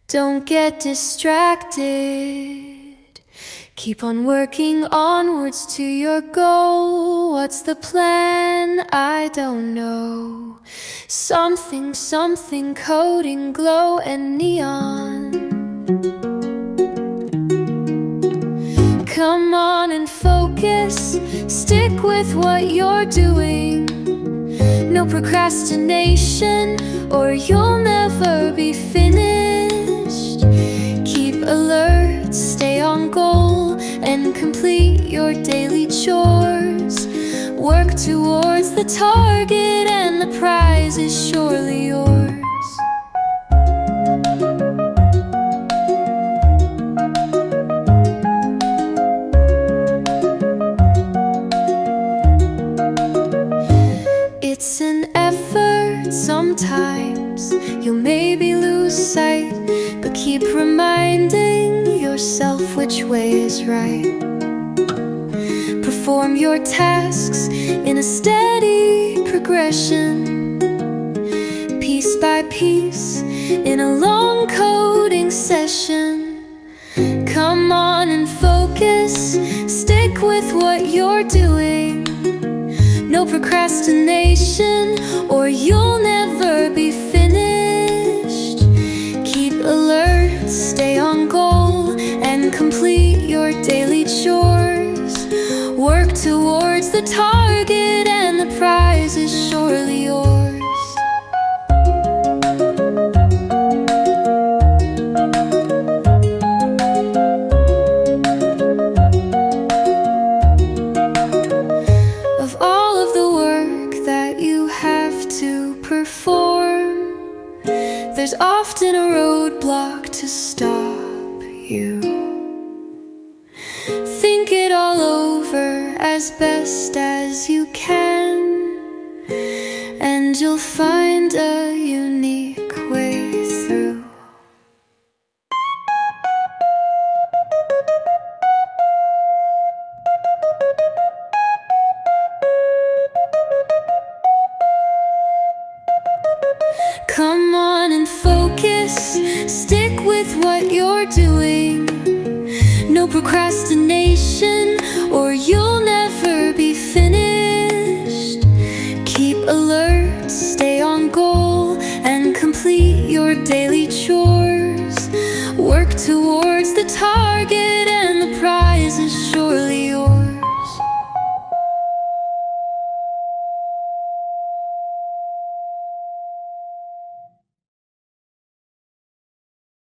Don't get distracted. Keep on working onwards to your goal. What's the plan? I don't know. Something coding glow and neon. Come on and focus. Stick with what you're doing. No procrastination, or you'll never be finished. Keep alert, stay on goal, and complete your daily chores. Work towards the target, and the prize is surely yours. It's an effort, sometimes you'll maybe lose sight, but keep reminding yourself which way is right. Perform your tasks in a steady progression, piece by piece, in a long coding session. Come on and focus, stick with what you're doing. No procrastination, or you'll never be finished. Keep alert, stay on goal, and complete your daily chores. Work towards the target, and the prize is surely yours. There's often a roadblock to stop you. Think it all over as best as you can, and you'll find a unique way through. Come on and focus, stick with what you're doing. No procrastination, or you'll never be finished. Keep alert, stay on goal, and complete your daily chores. Work towards the target,